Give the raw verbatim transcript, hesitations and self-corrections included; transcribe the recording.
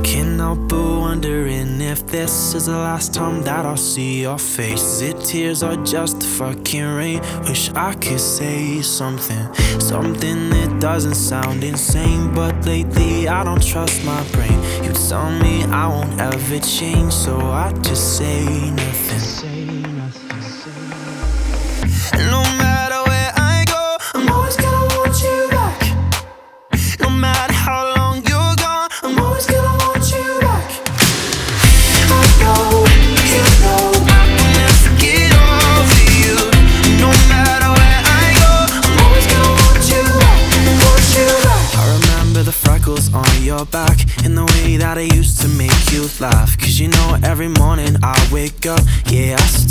Can't help but wondering if this is the last time that I'll see your face. Is it tears or just the fucking rain? Wish I could say something, something that doesn't sound insane, but lately I don't trust my brain. You tell me I won't ever change, so I just say nothing. No matter where I go, I'm always gonna want you back. No matter how long you're gone, I'm always gonna want you back. I know, you know, I will never get over you. No matter where I go, I'm always gonna want you back, want you back. I remember the freckles on your back and the way that I used to make you laugh. Cause you know every morning I wake up, yeah, I